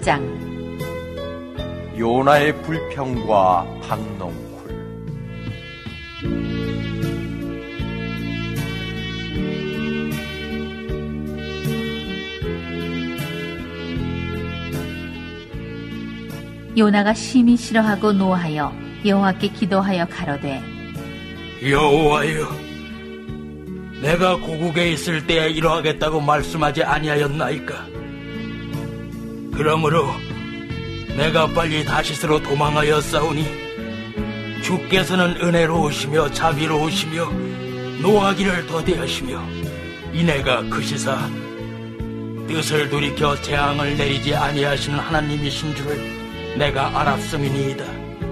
6장. 요나의 불평과 박농쿨. 요나가 심히 싫어하고 노하여 여호와께 기도하여 가로되, 여호와여, 내가 고국에 있을 때에 이러하겠다고 말씀하지 아니하였나이까? 그러므로 내가 빨리 다시스로 도망하여 싸우니 주께서는 은혜로우시며 자비로우시며 노하기를 더디하시며 이내가 크시사 뜻을 돌이켜 재앙을 내리지 아니하시는 하나님이신 줄을 내가 알았음이니이다.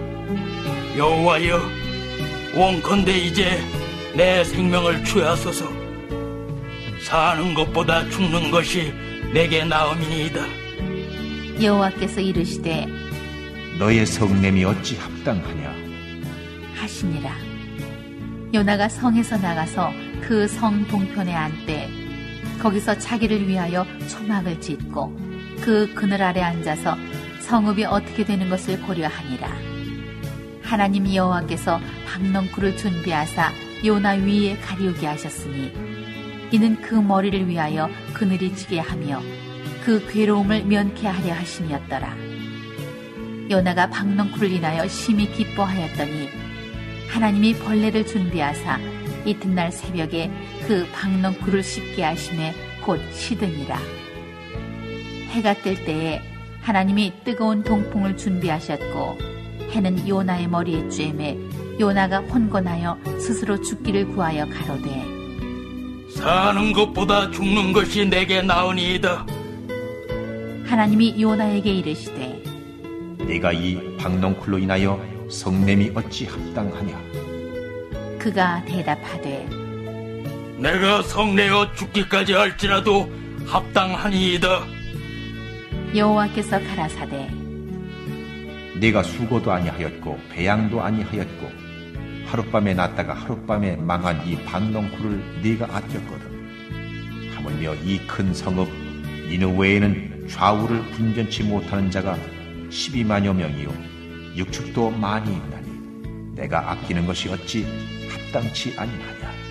여호와여, 원컨대 이제 내 생명을 취하소서. 사는 것보다 죽는 것이 내게 나음이니이다. 여호와께서 이르시되, 너의 성냄이 어찌 합당하냐 하시니라. 요나가 성에서 나가서 그 성 동편에 앉되 거기서 자기를 위하여 초막을 짓고 그 그늘 아래 앉아서 성읍이 어떻게 되는 것을 고려하니라. 하나님 여호와께서 박넝쿨을 준비하사 요나 위에 가리우게 하셨으니 이는 그 머리를 위하여 그늘이 지게 하며 그 괴로움을 면케하려 하심이었더라. 요나가 박넝쿨을 인하여 심히 기뻐하였더니 하나님이 벌레를 준비하사 이튿날 새벽에 그 박넝쿨을 씹게 하심에 곧 시드니라. 해가 뜰 때에 하나님이 뜨거운 동풍을 준비하셨고 해는 요나의 머리에 쬐매 요나가 혼곤하여 스스로 죽기를 구하여 가로되, 사는 것보다 죽는 것이 내게 나으니이다. 하나님이 요나에게 이르시되, 네가 이 박넝쿨로 인하여 성냄이 어찌 합당하냐. 그가 대답하되, 내가 성내어 죽기까지 할지라도 합당하니이다. 여호와께서 가라사대, 네가 수고도 아니하였고 배양도 아니하였고 하룻밤에 났다가 하룻밤에 망한 이 박넝쿨을 네가 아꼈거든. 하물며 이 큰 성읍 니느웨에는 좌우를 분전치 못하는 자가 12만여 명이요 육축도 많이 있나니 내가 아끼는 것이 어찌 합당치 아니하냐.